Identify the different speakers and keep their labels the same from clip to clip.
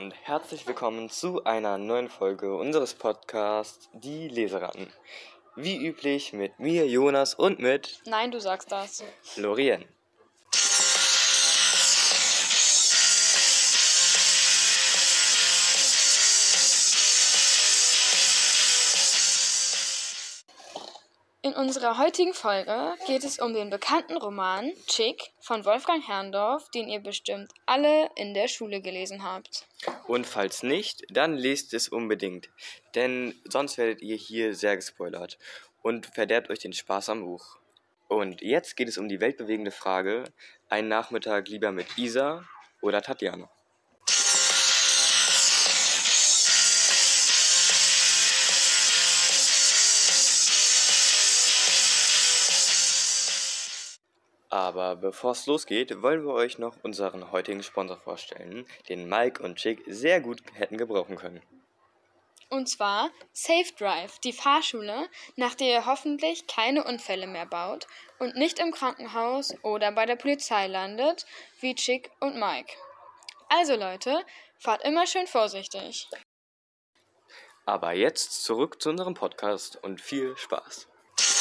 Speaker 1: und herzlich willkommen zu einer neuen Folge unseres Podcasts Die Leseratten. Wie üblich mit mir, Jonas, und mit...
Speaker 2: Nein, du sagst das.
Speaker 1: Lorien.
Speaker 2: In unserer heutigen Folge geht es um den bekannten Roman Chick von Wolfgang Herrndorff, den ihr bestimmt alle in der Schule gelesen habt.
Speaker 1: Und falls nicht, dann lest es unbedingt, denn sonst werdet ihr hier sehr gespoilert und verderbt euch den Spaß am Buch. Und jetzt geht es um die weltbewegende Frage, einen Nachmittag lieber mit Isa oder Tatjana. Aber bevor es losgeht, wollen wir euch noch unseren heutigen Sponsor vorstellen, den Mike und Chick sehr gut hätten gebrauchen können.
Speaker 2: Und zwar Safe Drive, die Fahrschule, nach der ihr hoffentlich keine Unfälle mehr baut und nicht im Krankenhaus oder bei der Polizei landet, wie Chick und Mike. Also Leute, fahrt immer schön vorsichtig.
Speaker 1: Aber jetzt zurück zu unserem Podcast und viel Spaß.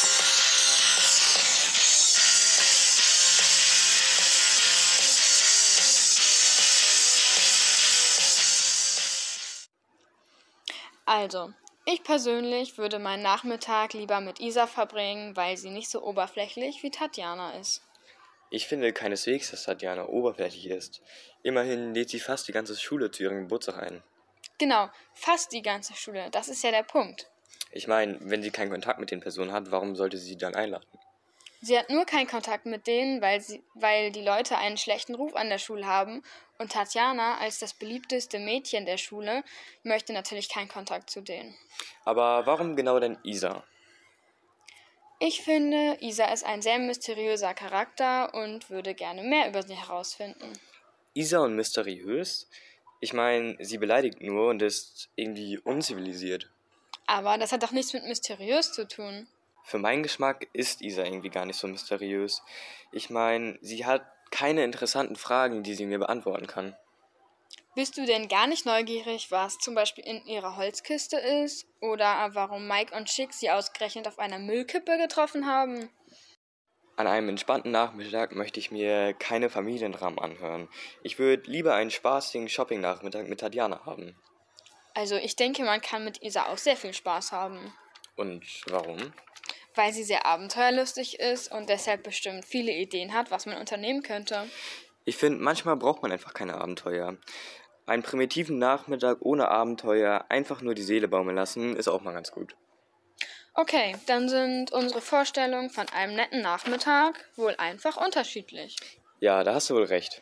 Speaker 2: Also, ich persönlich würde meinen Nachmittag lieber mit Isa verbringen, weil sie nicht so oberflächlich wie Tatjana ist.
Speaker 1: Ich finde keineswegs, dass Tatjana oberflächlich ist. Immerhin lädt sie fast die ganze Schule zu ihrem Geburtstag ein.
Speaker 2: Genau, fast die ganze Schule, das ist ja der Punkt.
Speaker 1: Ich meine, wenn sie keinen Kontakt mit den Personen hat, warum sollte sie sie dann einladen?
Speaker 2: Sie hat nur keinen Kontakt mit denen, weil die Leute einen schlechten Ruf an der Schule haben und Tatjana als das beliebteste Mädchen der Schule möchte natürlich keinen Kontakt zu denen.
Speaker 1: Aber warum genau denn Isa?
Speaker 2: Ich finde, Isa ist ein sehr mysteriöser Charakter und würde gerne mehr über sie herausfinden.
Speaker 1: Isa und mysteriös? Ich meine, sie beleidigt nur und ist irgendwie unzivilisiert.
Speaker 2: Aber das hat doch nichts mit mysteriös zu tun.
Speaker 1: Für meinen Geschmack ist Isa irgendwie gar nicht so mysteriös. Ich meine, sie hat keine interessanten Fragen, die sie mir beantworten kann.
Speaker 2: Bist du denn gar nicht neugierig, was zum Beispiel in ihrer Holzkiste ist? Oder warum Mike und Chick sie ausgerechnet auf einer Müllkippe getroffen haben?
Speaker 1: An einem entspannten Nachmittag möchte ich mir keine Familiendramen anhören. Ich würde lieber einen spaßigen Shopping-Nachmittag mit Tatjana haben.
Speaker 2: Also ich denke, man kann mit Isa auch sehr viel Spaß haben.
Speaker 1: Und warum?
Speaker 2: Weil sie sehr abenteuerlustig ist und deshalb bestimmt viele Ideen hat, was man unternehmen könnte.
Speaker 1: Ich finde, manchmal braucht man einfach keine Abenteuer. Einen primitiven Nachmittag ohne Abenteuer, einfach nur die Seele baumeln lassen, ist auch mal ganz gut.
Speaker 2: Okay, dann sind unsere Vorstellungen von einem netten Nachmittag wohl einfach unterschiedlich.
Speaker 1: Ja, da hast du wohl recht.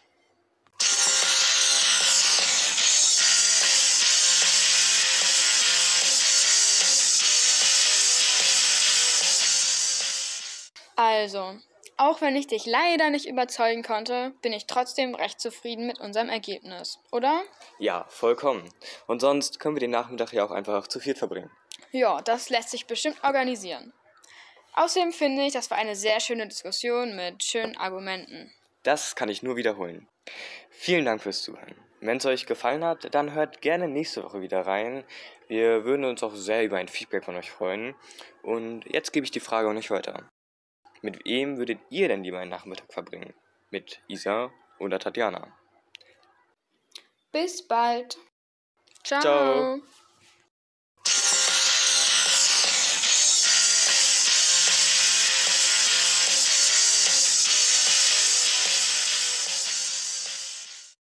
Speaker 2: Also, auch wenn ich dich leider nicht überzeugen konnte, bin ich trotzdem recht zufrieden mit unserem Ergebnis, oder?
Speaker 1: Ja, vollkommen. Und sonst können wir den Nachmittag ja auch einfach zu viert verbringen.
Speaker 2: Ja, das lässt sich bestimmt organisieren. Außerdem finde ich, das war eine sehr schöne Diskussion mit schönen Argumenten.
Speaker 1: Das kann ich nur wiederholen. Vielen Dank fürs Zuhören. Wenn es euch gefallen hat, dann hört gerne nächste Woche wieder rein. Wir würden uns auch sehr über ein Feedback von euch freuen. Und jetzt gebe ich die Frage an euch weiter. Mit wem würdet ihr denn lieber einen Nachmittag verbringen? Mit Isa oder Tatjana?
Speaker 2: Bis bald. Ciao.
Speaker 1: Ciao.